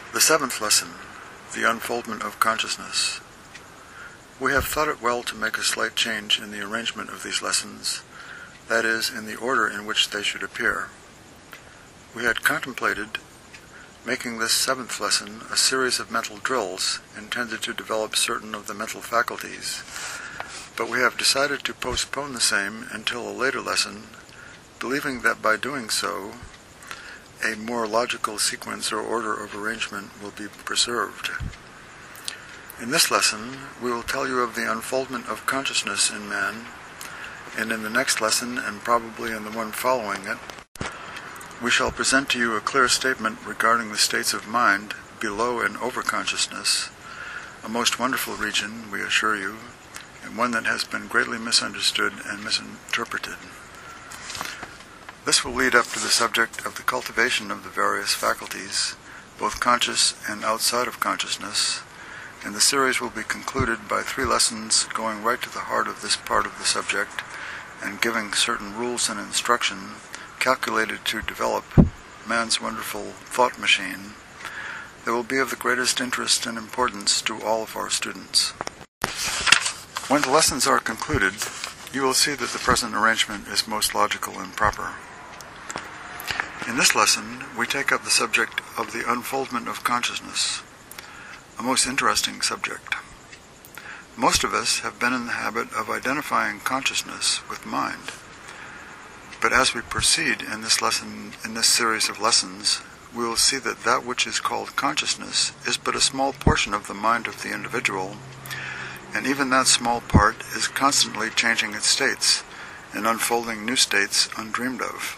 The seventh lesson, the unfoldment of consciousness. We have thought it well to make a slight change in the arrangement of these lessons, that is, in the order in which they should appear. We had contemplated making this seventh lesson a series of mental drills intended to develop certain of the mental faculties, but we have decided to postpone the same until a later lesson, believing that by doing so, a more logical sequence or order of arrangement will be preserved. In this lesson, we will tell you of the unfoldment of consciousness in man, and in the next lesson, and probably in the one following it, we shall present to you a clear statement regarding the states of mind below and over consciousness, a most wonderful region, we assure you, and one that has been greatly misunderstood and misinterpreted. This will lead up to the subject of the cultivation of the various faculties, both conscious and outside of consciousness, and the series will be concluded by 3 lessons going right to the heart of this part of the subject and giving certain rules and instruction calculated to develop man's wonderful thought machine that will be of the greatest interest and importance to all of our students. When the lessons are concluded, you will see that the present arrangement is most logical and proper. In this lesson, we take up the subject of the unfoldment of consciousness, a most interesting subject. Most of us have been in the habit of identifying consciousness with mind, but as we proceed in this lesson, in this series of lessons, we will see that that which is called consciousness is but a small portion of the mind of the individual, and even that small part is constantly changing its states and unfolding new states undreamed of.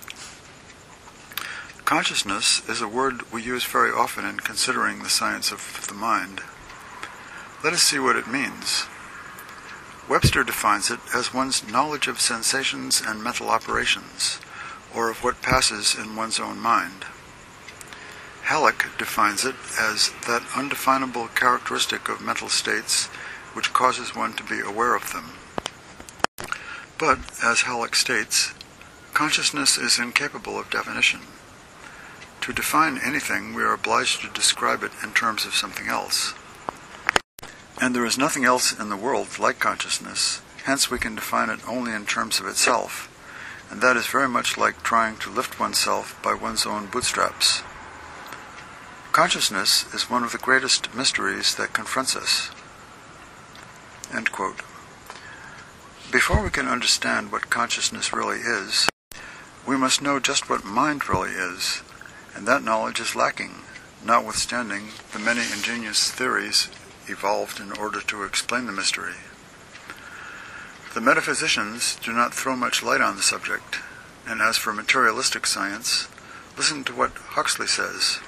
Consciousness is a word we use very often in considering the science of the mind. Let us see what it means. Webster defines it as one's knowledge of sensations and mental operations, or of what passes in one's own mind. Halleck defines it as that undefinable characteristic of mental states which causes one to be aware of them. But, as Halleck states, consciousness is incapable of definition. To define anything, we are obliged to describe it in terms of something else. And there is nothing else in the world like consciousness, hence we can define it only in terms of itself, and that is very much like trying to lift oneself by one's own bootstraps. Consciousness is one of the greatest mysteries that confronts us. End quote. Before we can understand what consciousness really is, we must know just what mind really is, and that knowledge is lacking, notwithstanding the many ingenious theories evolved in order to explain the mystery. The metaphysicians do not throw much light on the subject, and as for materialistic science, listen to what Huxley says.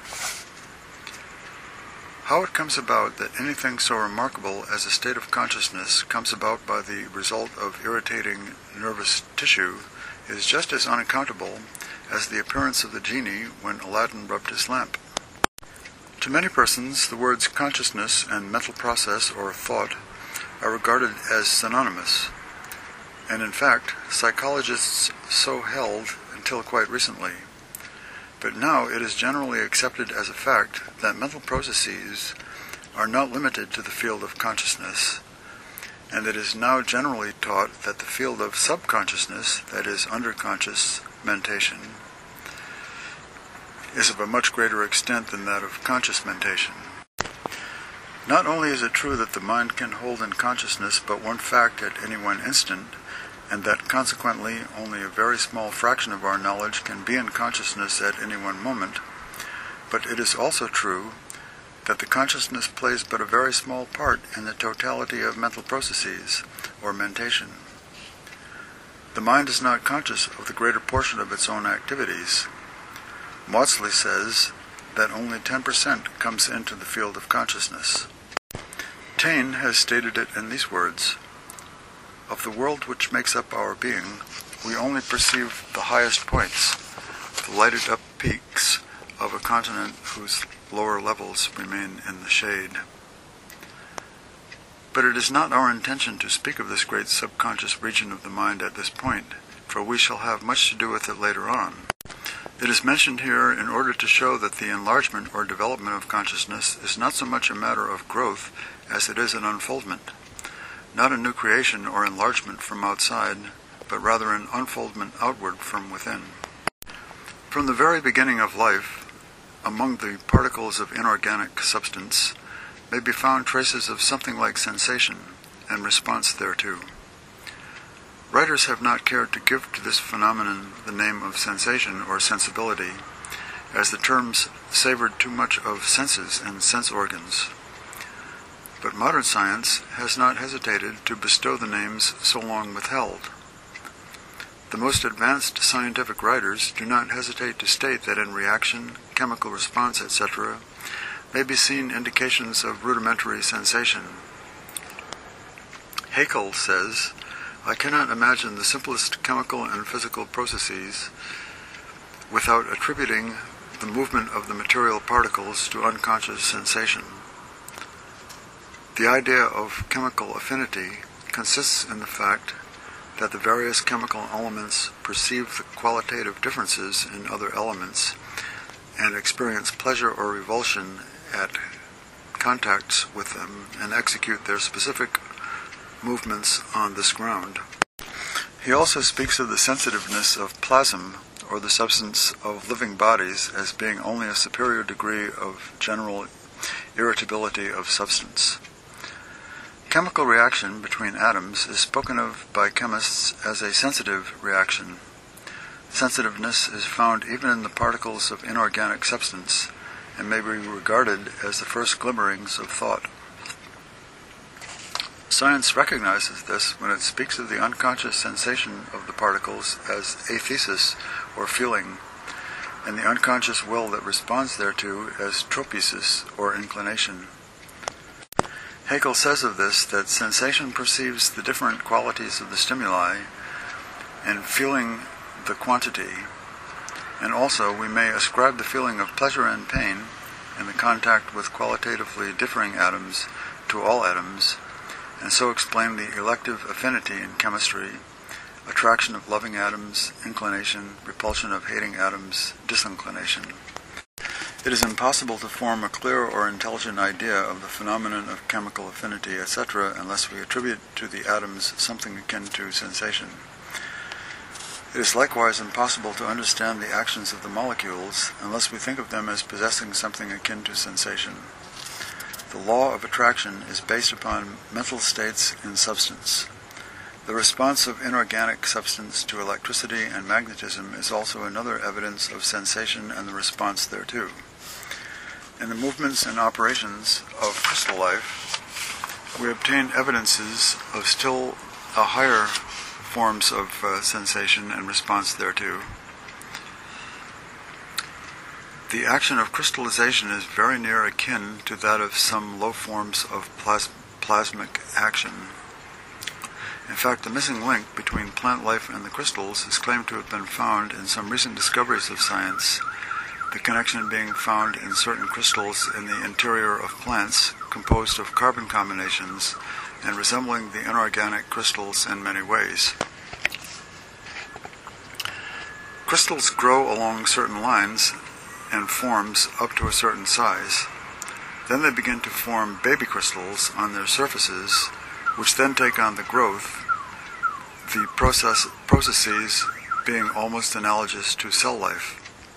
How it comes about that anything so remarkable as a state of consciousness comes about by the result of irritating nervous tissue is just as unaccountable as the appearance of the genie when Aladdin rubbed his lamp. To many persons, the words consciousness and mental process or thought are regarded as synonymous, and in fact, psychologists so held until quite recently. But now it is generally accepted as a fact that mental processes are not limited to the field of consciousness, and it is now generally taught that the field of subconsciousness, that is, underconscious mentation, is of a much greater extent than that of conscious mentation. Not only is it true that the mind can hold in consciousness but one fact at any one instant, and that consequently only a very small fraction of our knowledge can be in consciousness at any one moment, but it is also true that the consciousness plays but a very small part in the totality of mental processes, or mentation. The mind is not conscious of the greater portion of its own activities. Maudsley says that only 10% comes into the field of consciousness. Taine has stated it in these words: of the world which makes up our being, we only perceive the highest points, the lighted-up peaks of a continent whose lower levels remain in the shade. But it is not our intention to speak of this great subconscious region of the mind at this point, for we shall have much to do with it later on. It is mentioned here in order to show that the enlargement or development of consciousness is not so much a matter of growth as it is an unfoldment, not a new creation or enlargement from outside, but rather an unfoldment outward from within. From the very beginning of life, among the particles of inorganic substance, may be found traces of something like sensation and response thereto. Writers have not cared to give to this phenomenon the name of sensation or sensibility, as the terms savored too much of senses and sense organs. But modern science has not hesitated to bestow the names so long withheld. The most advanced scientific writers do not hesitate to state that in reaction, chemical response, etc., may be seen indications of rudimentary sensation. Haeckel says, "I cannot imagine the simplest chemical and physical processes without attributing the movement of the material particles to unconscious sensation." The idea of chemical affinity consists in the fact that the various chemical elements perceive the qualitative differences in other elements and experience pleasure or revulsion at contacts with them and execute their specific movements on this ground. He also speaks of the sensitiveness of plasm, or the substance of living bodies, as being only a superior degree of general irritability of substance. Chemical reaction between atoms is spoken of by chemists as a sensitive reaction. Sensitiveness is found even in the particles of inorganic substance and may be regarded as the first glimmerings of thought. Science recognizes this when it speaks of the unconscious sensation of the particles as athesis, or feeling, and the unconscious will that responds thereto as tropesis, or inclination. Haeckel says of this that sensation perceives the different qualities of the stimuli, and feeling the quantity, and also we may ascribe the feeling of pleasure and pain in the contact with qualitatively differing atoms to all atoms, and so explain the elective affinity in chemistry, attraction of loving atoms, inclination, repulsion of hating atoms, disinclination. It is impossible to form a clear or intelligent idea of the phenomenon of chemical affinity, etc., unless we attribute to the atoms something akin to sensation. It is likewise impossible to understand the actions of the molecules unless we think of them as possessing something akin to sensation. The law of attraction is based upon mental states in substance. The response of inorganic substance to electricity and magnetism is also another evidence of sensation and the response thereto. In the movements and operations of crystal life, we obtain evidences of still higher forms of sensation and response thereto. The action of crystallization is very near akin to that of some low forms of plasmic action. In fact, the missing link between plant life and the crystals is claimed to have been found in some recent discoveries of science, the connection being found in certain crystals in the interior of plants composed of carbon combinations and resembling the inorganic crystals in many ways. Crystals grow along certain lines and forms up to a certain size. Then they begin to form baby crystals on their surfaces, which then take on the growth, the processes being almost analogous to cell life.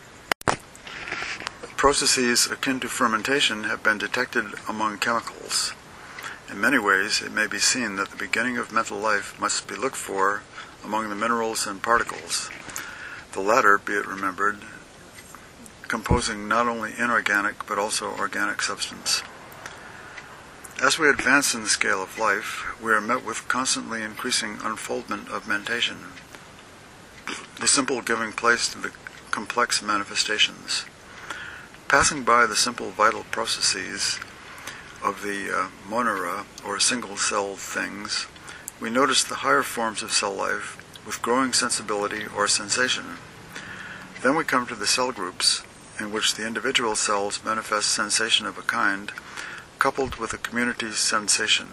Processes akin to fermentation have been detected among chemicals. In many ways, it may be seen that the beginning of mental life must be looked for among the minerals and particles, the latter, be it remembered, composing not only inorganic but also organic substance. As we advance in the scale of life, we are met with constantly increasing unfoldment of mentation, the simple giving place to the complex manifestations. Passing by the simple vital processes of the monera, or single-celled things, we notice the higher forms of cell life with growing sensibility or sensation. Then we come to the cell groups, in which the individual cells manifest sensation of a kind, coupled with a community's sensation.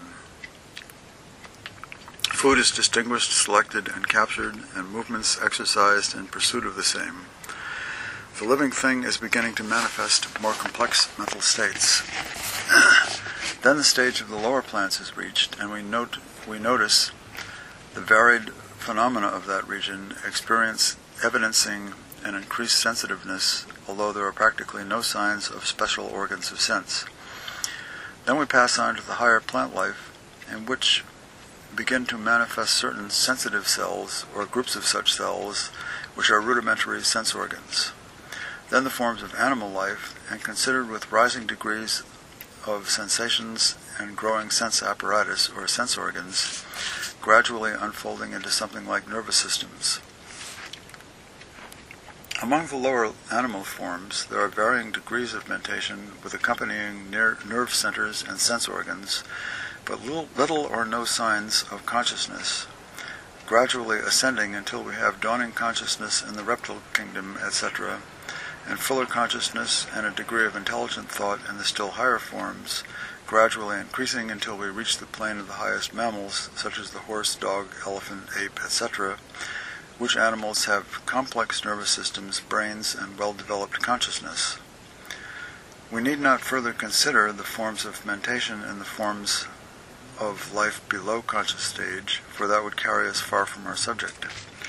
Food is distinguished, selected, and captured, and movements exercised in pursuit of the same. The living thing is beginning to manifest more complex mental states. Then the stage of the lower plants is reached, and we notice the varied phenomena of that region, evidencing an increased sensitiveness, although there are practically no signs of special organs of sense. Then we pass on to the higher plant life, in which begin to manifest certain sensitive cells, or groups of such cells, which are rudimentary sense organs. Then the forms of animal life, and considered with rising degrees of sensations and growing sense apparatus, or sense organs, gradually unfolding into something like nervous systems. Among the lower animal forms, there are varying degrees of mentation with accompanying nerve centers and sense organs, but little or no signs of consciousness, gradually ascending until we have dawning consciousness in the reptile kingdom, etc., and fuller consciousness and a degree of intelligent thought in the still higher forms, gradually increasing until we reach the plane of the highest mammals, such as the horse, dog, elephant, ape, etc., which animals have complex nervous systems, brains, and well-developed consciousness. We need not further consider the forms of mentation and the forms of life below conscious stage, for that would carry us far from our subject.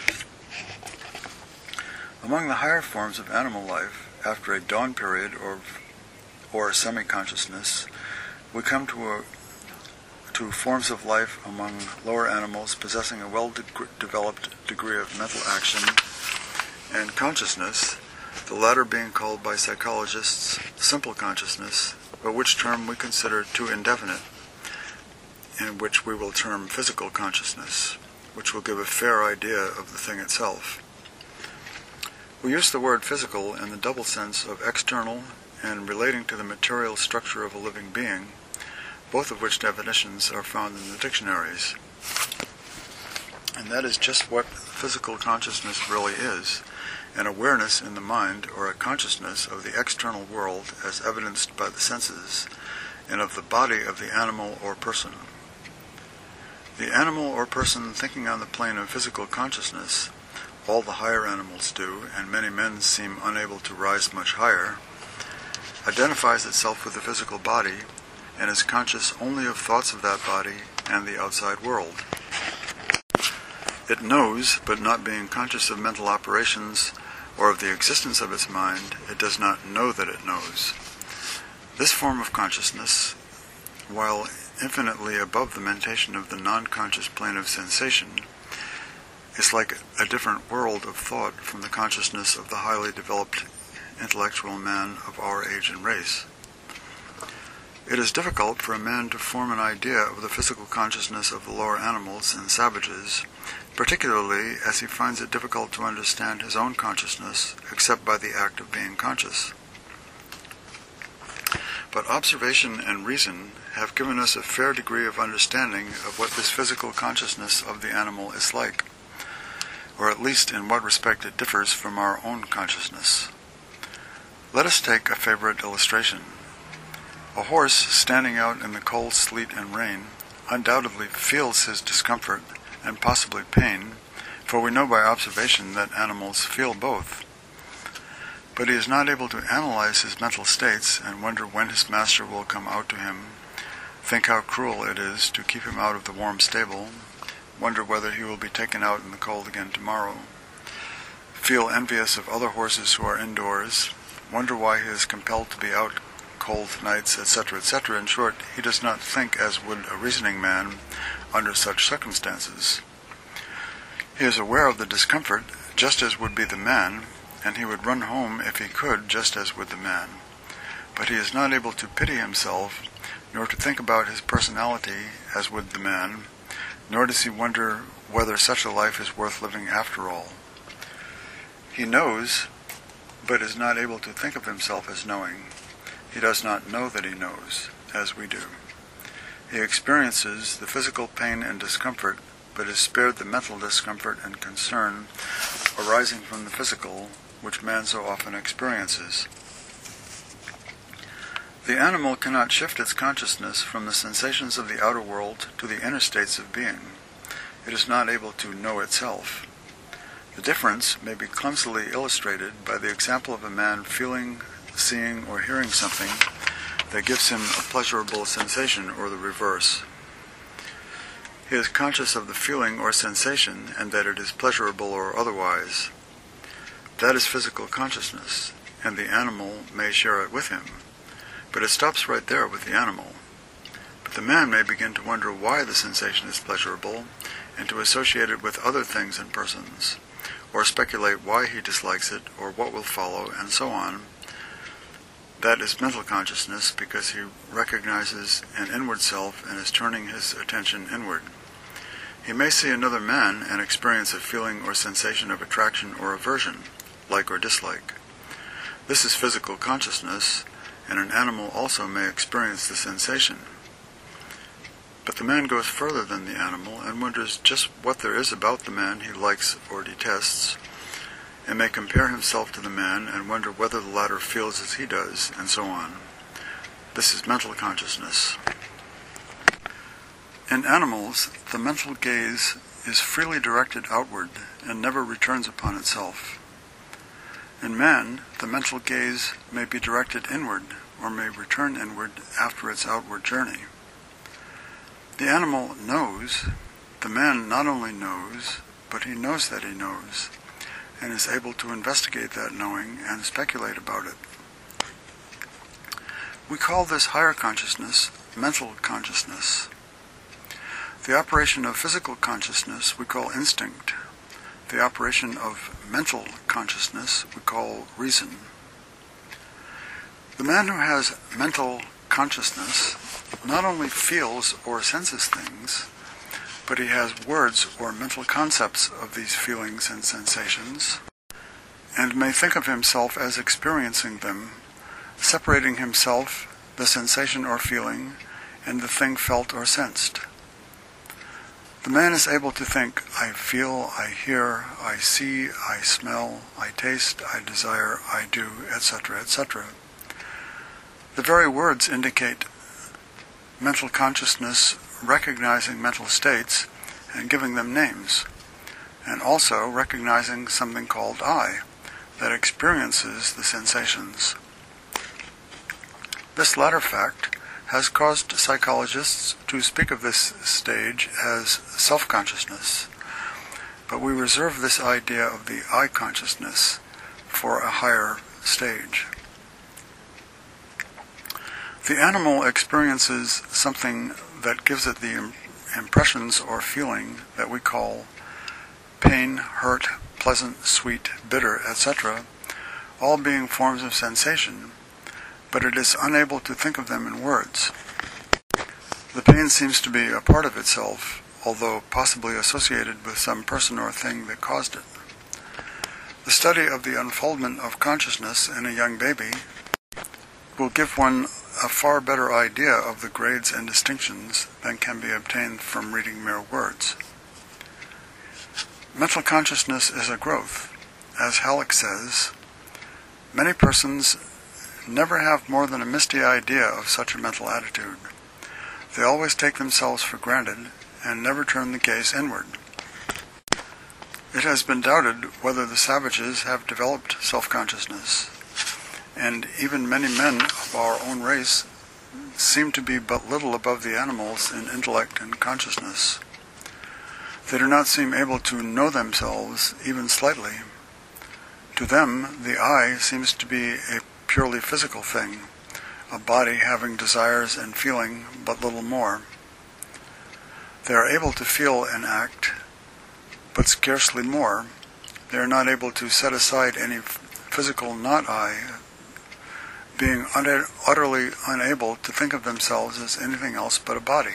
Among the higher forms of animal life, after a dawn period or semi-consciousness, we come to forms of life among lower animals possessing a well-developed degree of mental action and consciousness, the latter being called by psychologists simple consciousness, but which term we consider too indefinite, and which we will term physical consciousness, which will give a fair idea of the thing itself. We use the word physical in the double sense of external and relating to the material structure of a living being, both of which definitions are found in the dictionaries. And that is just what physical consciousness really is, an awareness in the mind or a consciousness of the external world as evidenced by the senses, and of the body of the animal or person. The animal or person thinking on the plane of physical consciousness, all the higher animals do, and many men seem unable to rise much higher, identifies itself with the physical body and is conscious only of thoughts of that body and the outside world. It knows, but not being conscious of mental operations or of the existence of its mind, it does not know that it knows. This form of consciousness, while infinitely above the mentation of the non-conscious plane of sensation, is like a different world of thought from the consciousness of the highly developed intellectual man of our age and race. It is difficult for a man to form an idea of the physical consciousness of the lower animals and savages, particularly as he finds it difficult to understand his own consciousness except by the act of being conscious. But observation and reason have given us a fair degree of understanding of what this physical consciousness of the animal is like, or at least in what respect it differs from our own consciousness. Let us take a favorite illustration. A horse standing out in the cold sleet and rain undoubtedly feels his discomfort and possibly pain, for we know by observation that animals feel both. But he is not able to analyze his mental states and wonder when his master will come out to him, think how cruel it is to keep him out of the warm stable, wonder whether he will be taken out in the cold again tomorrow, feel envious of other horses who are indoors, wonder why he is compelled to be out cold nights, etc., etc. In short, he does not think as would a reasoning man under such circumstances. He is aware of the discomfort, just as would be the man, and he would run home if he could, just as would the man. But he is not able to pity himself, nor to think about his personality as would the man, nor does he wonder whether such a life is worth living after all. He knows, but is not able to think of himself as knowing. He does not know that he knows, as we do. He experiences the physical pain and discomfort, but is spared the mental discomfort and concern arising from the physical, which man so often experiences. The animal cannot shift its consciousness from the sensations of the outer world to the inner states of being. It is not able to know itself. The difference may be clumsily illustrated by the example of a man feeling, seeing, or hearing something that gives him a pleasurable sensation or the reverse. He is conscious of the feeling or sensation and that it is pleasurable or otherwise. That is physical consciousness, and the animal may share it with him. But it stops right there with the animal. But the man may begin to wonder why the sensation is pleasurable and to associate it with other things and persons, or speculate why he dislikes it or what will follow, and so on. That is mental consciousness because he recognizes an inward self and is turning his attention inward. He may see another man and experience a feeling or sensation of attraction or aversion, like or dislike. This is physical consciousness, and an animal also may experience the sensation. But the man goes further than the animal and wonders just what there is about the man he likes or detests, and may compare himself to the man and wonder whether the latter feels as he does, and so on. This is mental consciousness. In animals, the mental gaze is freely directed outward and never returns upon itself. In man, the mental gaze may be directed inward or may return inward after its outward journey. The animal knows. The man not only knows, but he knows that he knows, and is able to investigate that knowing and speculate about it. We call this higher consciousness mental consciousness. The operation of physical consciousness we call instinct. The operation of mental consciousness we call reason. The man who has mental consciousness not only feels or senses things, but he has words or mental concepts of these feelings and sensations, and may think of himself as experiencing them, separating himself, the sensation or feeling, and the thing felt or sensed. The man is able to think, I feel, I hear, I see, I smell, I taste, I desire, I do, etc., etc. The very words indicate mental consciousness recognizing mental states and giving them names, and also recognizing something called I, that experiences the sensations. This latter fact has caused psychologists to speak of this stage as self-consciousness, but we reserve this idea of the I consciousness for a higher stage. The animal experiences something that gives it the impressions or feeling that we call pain, hurt, pleasant, sweet, bitter, etc., all being forms of sensation, but it is unable to think of them in words. The pain seems to be a part of itself, although possibly associated with some person or thing that caused it. The study of the unfoldment of consciousness in a young baby will give one a far better idea of the grades and distinctions than can be obtained from reading mere words. Mental consciousness is a growth. As Halleck says, many persons never have more than a misty idea of such a mental attitude. They always take themselves for granted and never turn the gaze inward. It has been doubted whether the savages have developed self-consciousness, and even many men of our own race seem to be but little above the animals in intellect and consciousness. They do not seem able to know themselves even slightly. To them, the I seems to be a purely physical thing, a body having desires and feeling but little more. They are able to feel and act, but scarcely more. They are not able to set aside any physical not-I, being utterly unable to think of themselves as anything else but a body.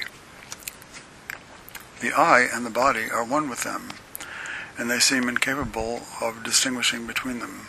The I and the body are one with them, and they seem incapable of distinguishing between them.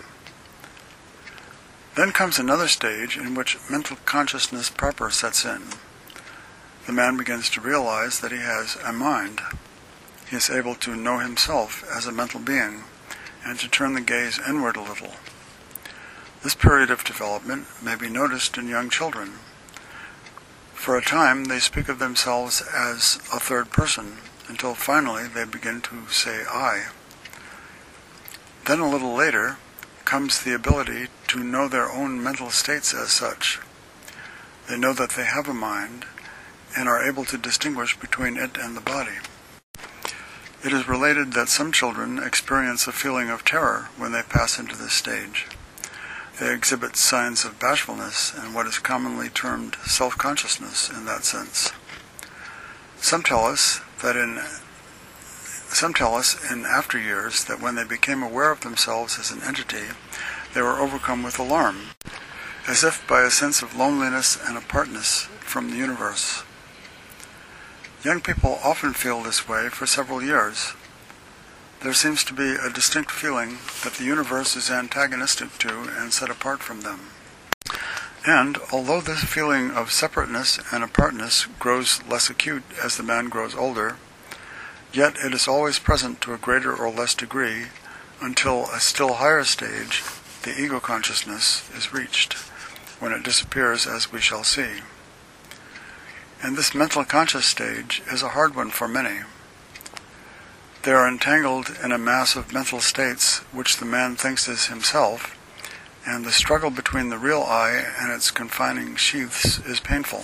Then comes another stage in which mental consciousness proper sets in. The man begins to realize that he has a mind. He is able to know himself as a mental being, and to turn the gaze inward a little. This period of development may be noticed in young children. For a time they speak of themselves as a third person, until finally they begin to say I. Then a little later comes the ability to know their own mental states as such. They know that they have a mind and are able to distinguish between it and the body. It is related that some children experience a feeling of terror when they pass into this stage. They exhibit signs of bashfulness and what is commonly termed self-consciousness in that sense. Some tell us in after years that when they became aware of themselves as an entity, they were overcome with alarm, as if by a sense of loneliness and apartness from the universe. Young people often feel this way for several years. There seems to be a distinct feeling that the universe is antagonistic to and set apart from them. And although this feeling of separateness and apartness grows less acute as the man grows older, yet it is always present to a greater or less degree until a still higher stage, the ego consciousness, is reached, when it disappears, as we shall see. And this mental conscious stage is a hard one for many. They are entangled in a mass of mental states which the man thinks is himself, and the struggle between the real I and its confining sheaths is painful.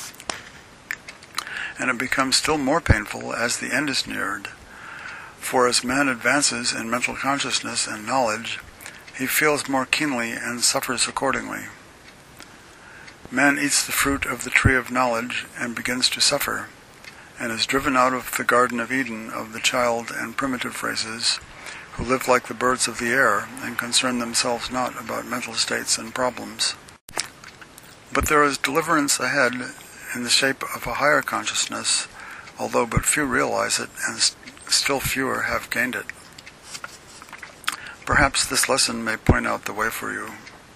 And it becomes still more painful as the end is neared, for as man advances in mental consciousness and knowledge, he feels more keenly and suffers accordingly. Man eats the fruit of the tree of knowledge and begins to suffer, and is driven out of the Garden of Eden of the child and primitive races, who live like the birds of the air and concern themselves not about mental states and problems. But there is deliverance ahead in the shape of a higher consciousness, although but few realize it and still fewer have gained it. Perhaps this lesson may point out the way for you.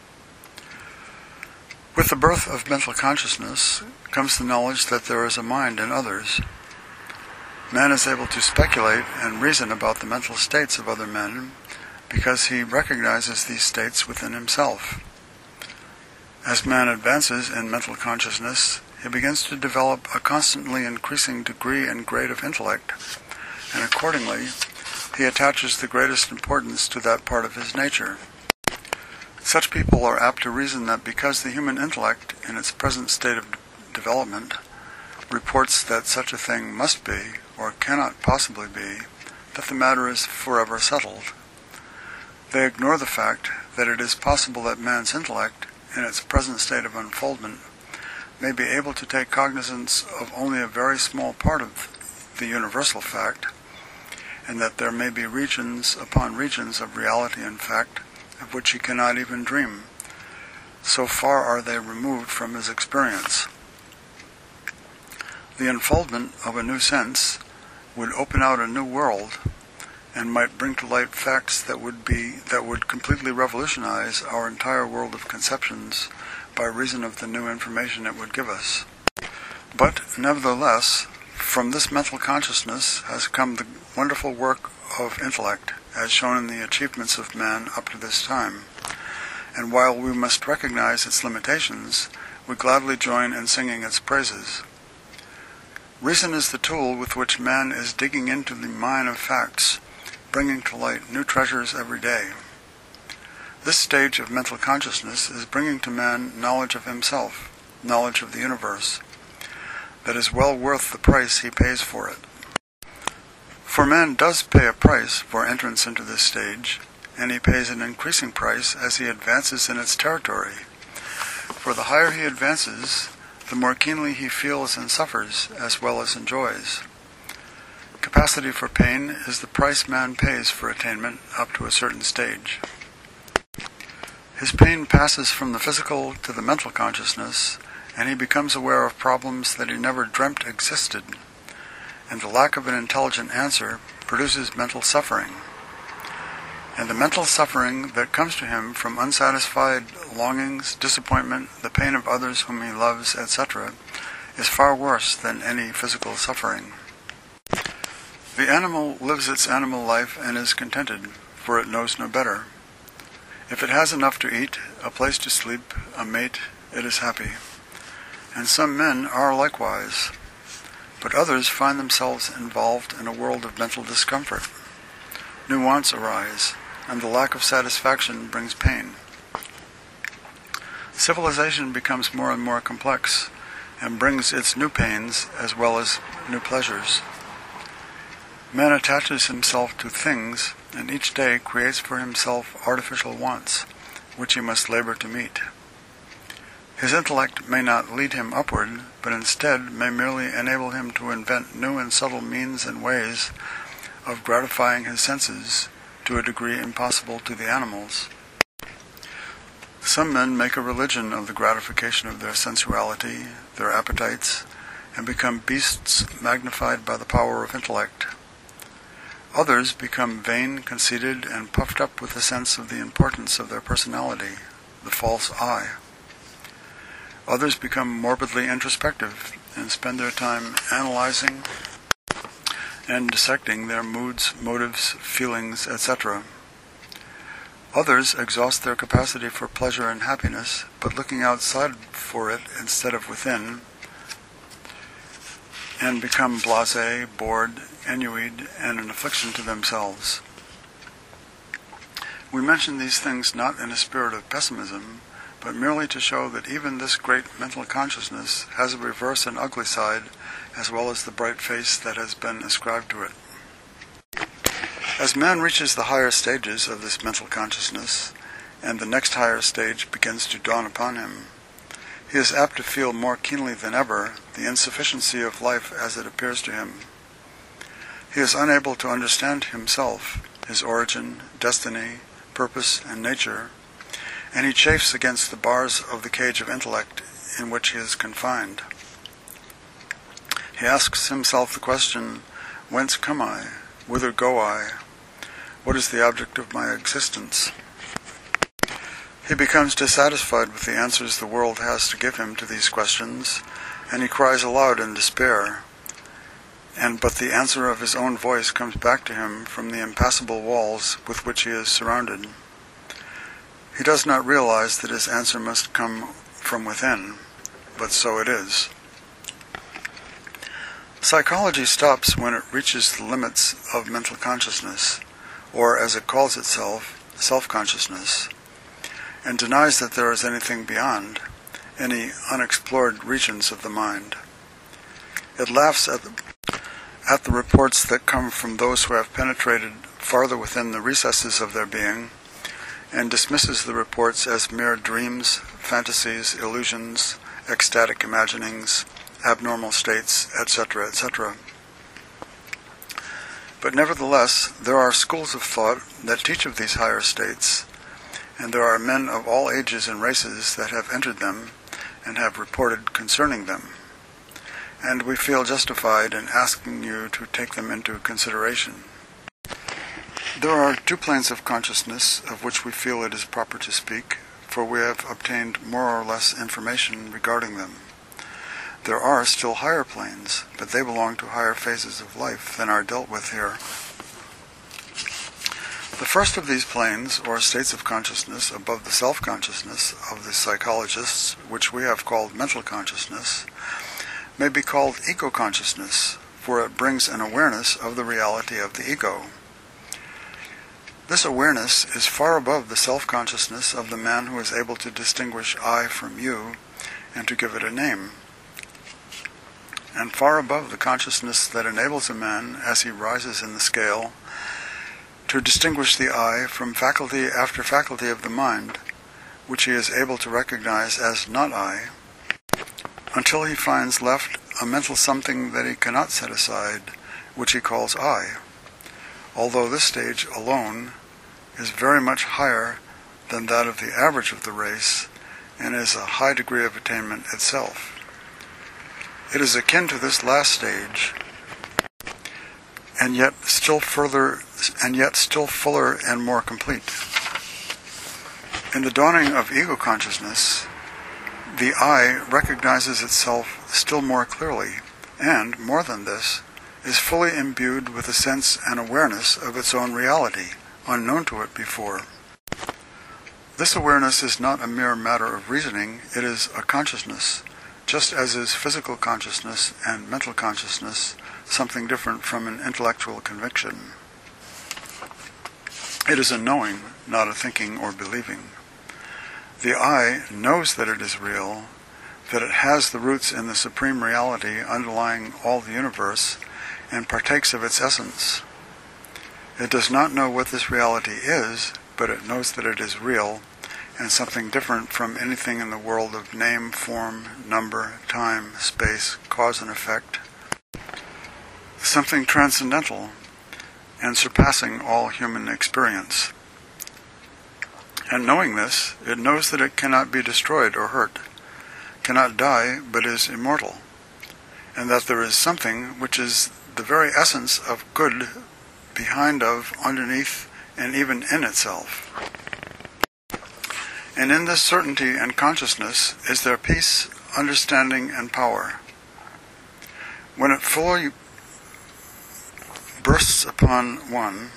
With the birth of mental consciousness comes the knowledge that there is a mind in others. Man is able to speculate and reason about the mental states of other men because he recognizes these states within himself. As man advances in mental consciousness, he begins to develop a constantly increasing degree and grade of intellect, and accordingly, he attaches the greatest importance to that part of his nature. Such people are apt to reason that because the human intellect, in its present state of development, reports that such a thing must be, or cannot possibly be, that the matter is forever settled. They ignore the fact that it is possible that man's intellect, in its present state of unfoldment, may be able to take cognizance of only a very small part of the universal fact, and that there may be regions upon regions of reality and fact of which he cannot even dream. So far are they removed from his experience. The unfoldment of a new sense would open out a new world and might bring to light facts that would completely revolutionize our entire world of conceptions by reason of the new information it would give us. But nevertheless, from this mental consciousness has come the wonderful work of intellect, as shown in the achievements of man up to this time. And while we must recognize its limitations, we gladly join in singing its praises. Reason is the tool with which man is digging into the mine of facts, bringing to light new treasures every day. This stage of mental consciousness is bringing to man knowledge of himself, knowledge of the universe, that is well worth the price he pays for it. For man does pay a price for entrance into this stage, and he pays an increasing price as he advances in its territory. For the higher he advances, the more keenly he feels and suffers, as well as enjoys. Capacity for pain is the price man pays for attainment up to a certain stage. His pain passes from the physical to the mental consciousness, and he becomes aware of problems that he never dreamt existed, and the lack of an intelligent answer produces mental suffering. And the mental suffering that comes to him from unsatisfied longings, disappointment, the pain of others whom he loves, etc., is far worse than any physical suffering. The animal lives its animal life and is contented, for it knows no better. If it has enough to eat, a place to sleep, a mate, it is happy. And some men are likewise, but others find themselves involved in a world of mental discomfort. New wants arise, and the lack of satisfaction brings pain. Civilization becomes more and more complex and brings its new pains as well as new pleasures. Man attaches himself to things and each day creates for himself artificial wants, which he must labor to meet. His intellect may not lead him upward, but instead may merely enable him to invent new and subtle means and ways of gratifying his senses to a degree impossible to the animals. Some men make a religion of the gratification of their sensuality, their appetites, and become beasts magnified by the power of intellect. Others become vain, conceited, and puffed up with a sense of the importance of their personality, the false I. Others become morbidly introspective and spend their time analyzing and dissecting their moods, motives, feelings, etc. Others exhaust their capacity for pleasure and happiness, but looking outside for it instead of within, and become blasé, bored, ennuied, and an affliction to themselves. We mention these things not in a spirit of pessimism, but merely to show that even this great mental consciousness has a reverse and ugly side, as well as the bright face that has been ascribed to it. As man reaches the higher stages of this mental consciousness, and the next higher stage begins to dawn upon him, he is apt to feel more keenly than ever the insufficiency of life as it appears to him. He is unable to understand himself, his origin, destiny, purpose, and nature, and he chafes against the bars of the cage of intellect in which he is confined. He asks himself the question, whence come I? Whither go I? What is the object of my existence? He becomes dissatisfied with the answers the world has to give him to these questions, and he cries aloud in despair. But the answer of his own voice comes back to him from the impassable walls with which he is surrounded. He does not realize that his answer must come from within, but so it is. Psychology stops when it reaches the limits of mental consciousness, or as it calls itself, self-consciousness, and denies that there is anything beyond, any unexplored regions of the mind. It laughs at the reports that come from those who have penetrated farther within the recesses of their being, and dismisses the reports as mere dreams, fantasies, illusions, ecstatic imaginings, abnormal states, etc., etc. But nevertheless, there are schools of thought that teach of these higher states, and there are men of all ages and races that have entered them and have reported concerning them. And we feel justified in asking you to take them into consideration. There are two planes of consciousness of which we feel it is proper to speak, for we have obtained more or less information regarding them. There are still higher planes, but they belong to higher phases of life than are dealt with here. The first of these planes, or states of consciousness above the self-consciousness of the psychologists, which we have called mental consciousness, may be called ego-consciousness, for it brings an awareness of the reality of the ego. This awareness is far above the self-consciousness of the man who is able to distinguish I from you and to give it a name, and far above the consciousness that enables a man, as he rises in the scale, to distinguish the I from faculty after faculty of the mind, which he is able to recognize as not I, until he finds left a mental something that he cannot set aside, which he calls I, although this stage alone is very much higher than that of the average of the race, and is a high degree of attainment itself. It is akin to this last stage, and yet still fuller and more complete. In the dawning of ego consciousness, the I recognizes itself still more clearly, and, more than this, is fully imbued with a sense and awareness of its own reality, unknown to it before. This awareness is not a mere matter of reasoning, it is a consciousness, just as is physical consciousness and mental consciousness something different from an intellectual conviction. It is a knowing, not a thinking or believing. The I knows that it is real, that it has the roots in the supreme reality underlying all the universe, and partakes of its essence. It does not know what this reality is, but it knows that it is real, and something different from anything in the world of name, form, number, time, space, cause and effect. Something transcendental and surpassing all human experience. And knowing this, it knows that it cannot be destroyed or hurt, cannot die, but is immortal, and that there is something which is the very essence of good behind of, underneath, and even in itself. And in this certainty and consciousness is there peace, understanding, and power. When it fully bursts upon one,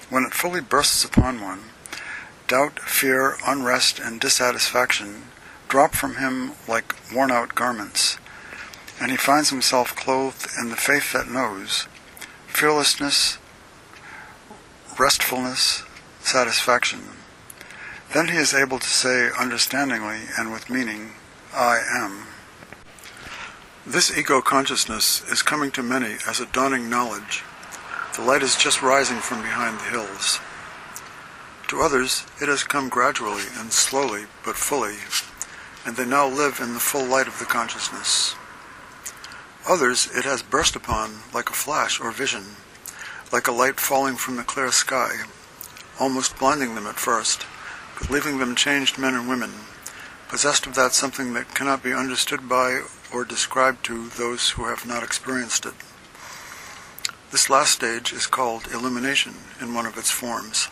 doubt, fear, unrest, and dissatisfaction drop from him like worn-out garments, and he finds himself clothed in the faith that knows, fearlessness, restfulness, satisfaction. Then he is able to say understandingly and with meaning, I am. This ego-consciousness is coming to many as a dawning knowledge. The light is just rising from behind the hills. To others, it has come gradually and slowly but fully, and they now live in the full light of the consciousness. Others, it has burst upon like a flash or vision, like a light falling from the clear sky, almost blinding them at first, but leaving them changed men and women, possessed of that something that cannot be understood by or described to those who have not experienced it. This last stage is called illumination in one of its forms.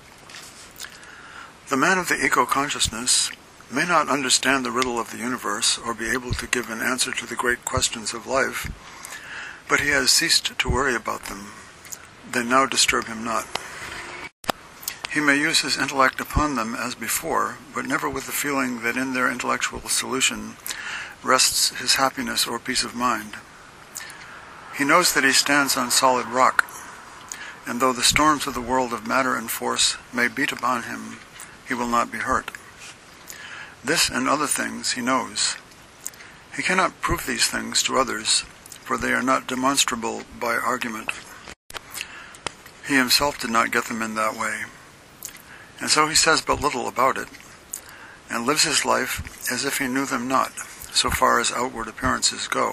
The man of the ego-consciousness may not understand the riddle of the universe or be able to give an answer to the great questions of life, but he has ceased to worry about them. They now disturb him not. He may use his intellect upon them as before, but never with the feeling that in their intellectual solution rests his happiness or peace of mind. He knows that he stands on solid rock, and though the storms of the world of matter and force may beat upon him, he will not be hurt. This and other things he knows. He cannot prove these things to others, for they are not demonstrable by argument. He himself did not get them in that way, and so he says but little about it, and lives his life as if he knew them not, so far as outward appearances go.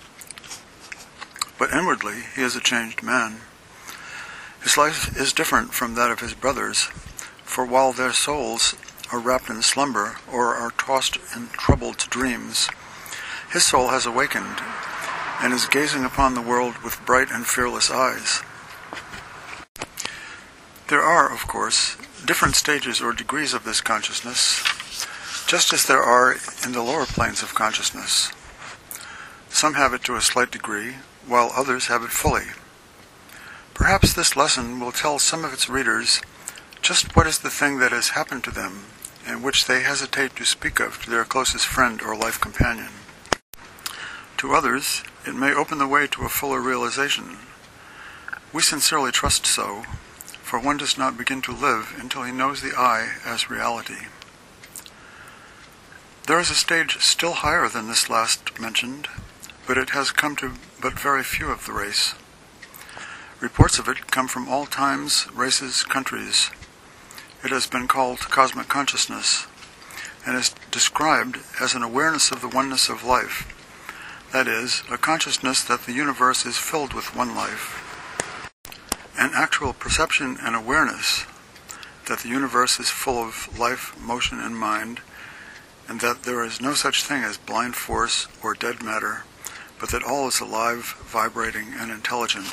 But inwardly he is a changed man. His life is different from that of his brothers, for while their souls are wrapped in slumber or are tossed in troubled dreams, his soul has awakened and is gazing upon the world with bright and fearless eyes. There are, of course, different stages or degrees of this consciousness, just as there are in the lower planes of consciousness. Some have it to a slight degree, while others have it fully. Perhaps this lesson will tell some of its readers just what is the thing that has happened to them, and which they hesitate to speak of to their closest friend or life companion. To others, it may open the way to a fuller realization. We sincerely trust so, for one does not begin to live until he knows the I as reality. There is a stage still higher than this last mentioned, but it has come to but very few of the race. Reports of it come from all times, races, countries. It has been called cosmic consciousness, and is described as an awareness of the oneness of life, that is, a consciousness that the universe is filled with one life, an actual perception and awareness that the universe is full of life, motion, and mind, and that there is no such thing as blind force or dead matter, but that all is alive, vibrating, and intelligent.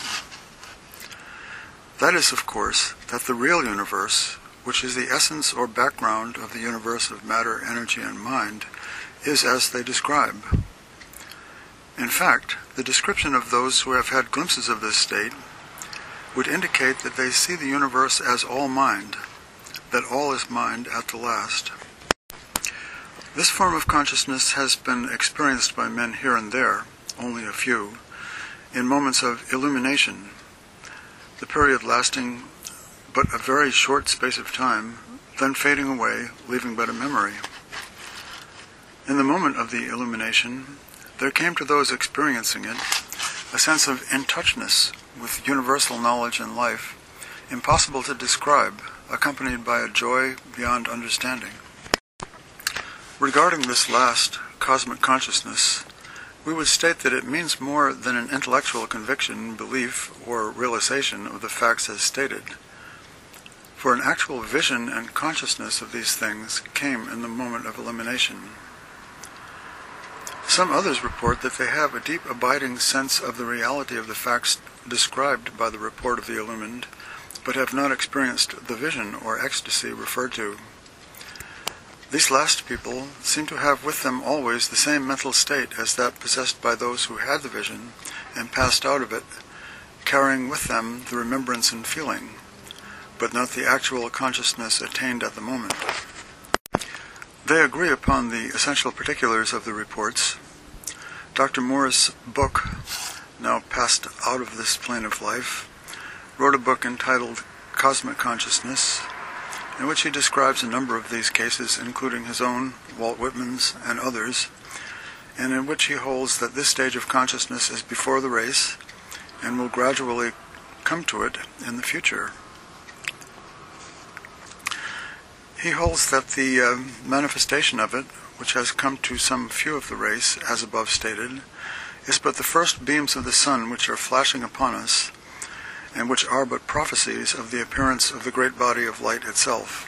That is, of course, that the real universe, which is the essence or background of the universe of matter, energy, and mind, is as they describe. In fact, the description of those who have had glimpses of this state would indicate that they see the universe as all mind, that all is mind at the last. This form of consciousness has been experienced by men here and there, only a few, in moments of illumination, the period lasting but a very short space of time, then fading away, leaving but a memory. In the moment of the illumination, there came to those experiencing it a sense of in-touchness with universal knowledge and life, impossible to describe, accompanied by a joy beyond understanding. Regarding this last, cosmic consciousness, we would state that it means more than an intellectual conviction, belief, or realization of the facts as stated. For an actual vision and consciousness of these things came in the moment of illumination. Some others report that they have a deep abiding sense of the reality of the facts described by the report of the illumined, but have not experienced the vision or ecstasy referred to. These last people seem to have with them always the same mental state as that possessed by those who had the vision and passed out of it, carrying with them the remembrance and feeling, but not the actual consciousness attained at the moment. They agree upon the essential particulars of the reports. Dr. Moore's book, now passed out of this plane of life, wrote a book entitled Cosmic Consciousness, in which he describes a number of these cases, including his own, Walt Whitman's, and others, and in which he holds that this stage of consciousness is before the race and will gradually come to it in the future. He holds that the manifestation of it, which has come to some few of the race, as above stated, is but the first beams of the sun which are flashing upon us, and which are but prophecies of the appearance of the great body of light itself.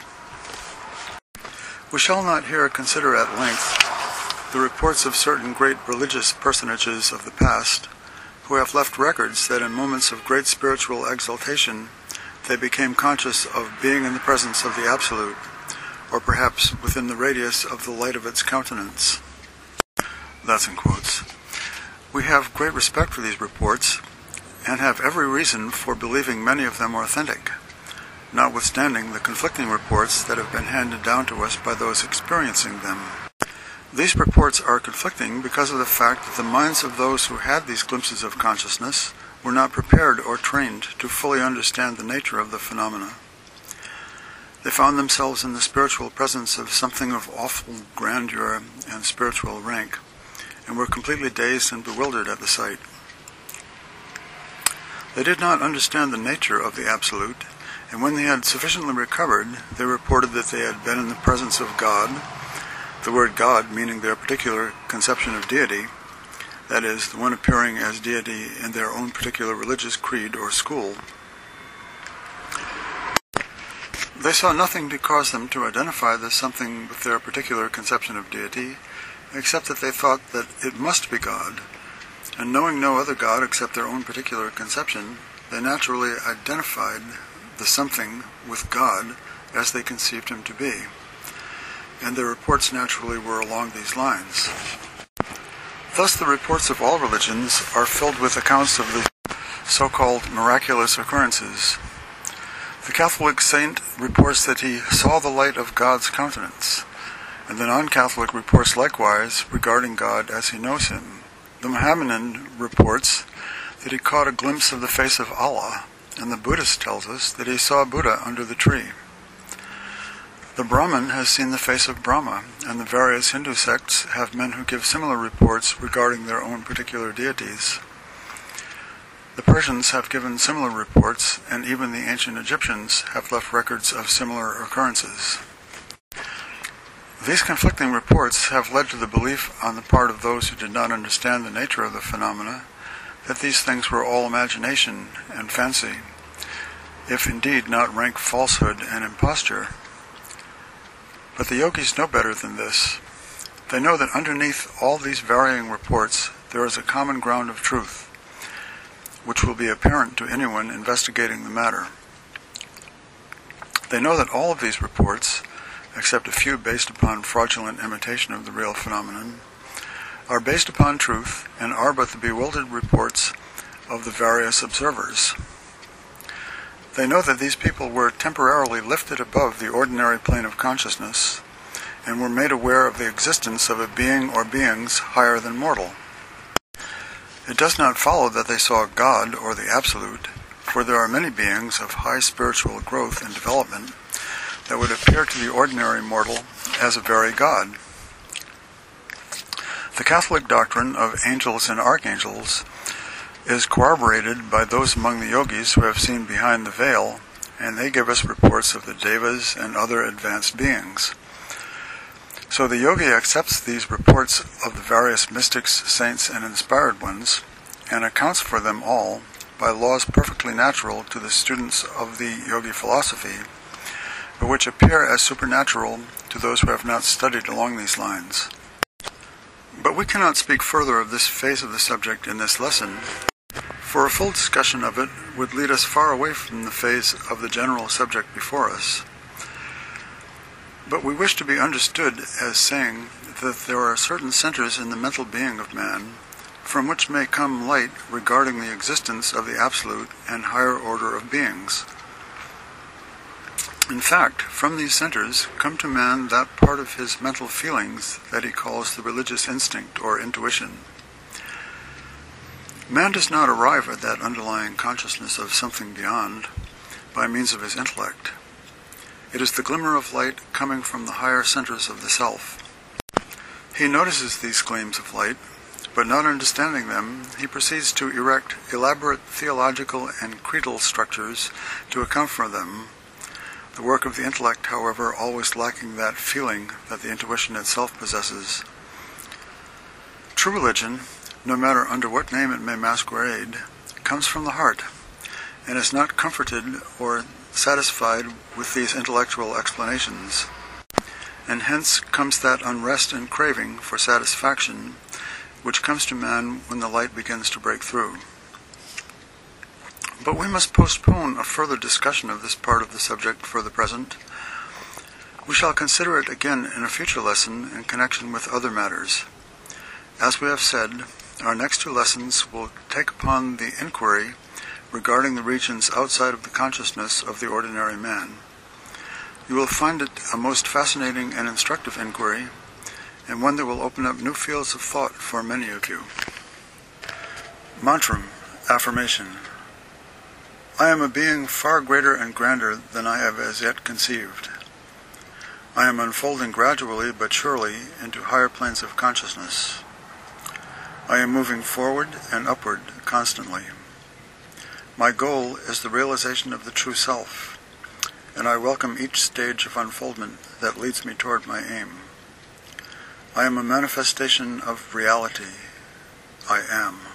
We shall not here consider at length the reports of certain great religious personages of the past, who have left records that in moments of great spiritual exaltation they became conscious of being in the presence of the Absolute, or perhaps within the radius of the light of its countenance. That's in quotes. We have great respect for these reports, and have every reason for believing many of them authentic, notwithstanding the conflicting reports that have been handed down to us by those experiencing them. These reports are conflicting because of the fact that the minds of those who had these glimpses of consciousness were not prepared or trained to fully understand the nature of the phenomena. They found themselves in the spiritual presence of something of awful grandeur and spiritual rank, and were completely dazed and bewildered at the sight. They did not understand the nature of the Absolute, and when they had sufficiently recovered, they reported that they had been in the presence of God, the word God meaning their particular conception of deity, that is, the one appearing as deity in their own particular religious creed or school. They saw nothing to cause them to identify this something with their particular conception of deity, except that they thought that it must be God, and knowing no other God except their own particular conception, they naturally identified the something with God as they conceived him to be, and their reports naturally were along these lines. Thus the reports of all religions are filled with accounts of the so-called miraculous occurrences. The Catholic saint reports that he saw the light of God's countenance, and the non-Catholic reports likewise regarding God as he knows him. The Mohammedan reports that he caught a glimpse of the face of Allah, and the Buddhist tells us that he saw Buddha under the tree. The Brahmin has seen the face of Brahma, and the various Hindu sects have men who give similar reports regarding their own particular deities. The Persians have given similar reports, and even the ancient Egyptians have left records of similar occurrences. These conflicting reports have led to the belief on the part of those who did not understand the nature of the phenomena that these things were all imagination and fancy, if indeed not rank falsehood and imposture. But the yogis know better than this. They know that underneath all these varying reports there is a common ground of truth, which will be apparent to anyone investigating the matter. They know that all of these reports, except a few based upon fraudulent imitation of the real phenomenon, are based upon truth and are but the bewildered reports of the various observers. They know that these people were temporarily lifted above the ordinary plane of consciousness and were made aware of the existence of a being or beings higher than mortal. It does not follow that they saw God or the Absolute, for there are many beings of high spiritual growth and development that would appear to the ordinary mortal as a very god. The Catholic doctrine of angels and archangels is corroborated by those among the yogis who have seen behind the veil, and they give us reports of the devas and other advanced beings. So the yogi accepts these reports of the various mystics, saints, and inspired ones, and accounts for them all by laws perfectly natural to the students of the yogi philosophy, but which appear as supernatural to those who have not studied along these lines. But we cannot speak further of this phase of the subject in this lesson, for a full discussion of it would lead us far away from the phase of the general subject before us. But we wish to be understood as saying that there are certain centers in the mental being of man from which may come light regarding the existence of the absolute and higher order of beings. In fact, from these centers come to man that part of his mental feelings that he calls the religious instinct or intuition. Man does not arrive at that underlying consciousness of something beyond by means of his intellect. It is the glimmer of light coming from the higher centers of the self. He notices these gleams of light, but not understanding them, he proceeds to erect elaborate theological and creedal structures to account for them, the work of the intellect, however, always lacking that feeling that the intuition itself possesses. True religion, no matter under what name it may masquerade, comes from the heart, and is not comforted or satisfied with these intellectual explanations, and hence comes that unrest and craving for satisfaction which comes to man when the light begins to break through. But we must postpone a further discussion of this part of the subject for the present. We shall consider it again in a future lesson in connection with other matters. As we have said, our next two lessons will take upon the inquiry regarding the regions outside of the consciousness of the ordinary man. You will find it a most fascinating and instructive inquiry, and one that will open up new fields of thought for many of you. Mantram, affirmation. I am a being far greater and grander than I have as yet conceived. I am unfolding gradually but surely into higher planes of consciousness. I am moving forward and upward constantly. My goal is the realization of the true self, and I welcome each stage of unfoldment that leads me toward my aim. I am a manifestation of reality. I am.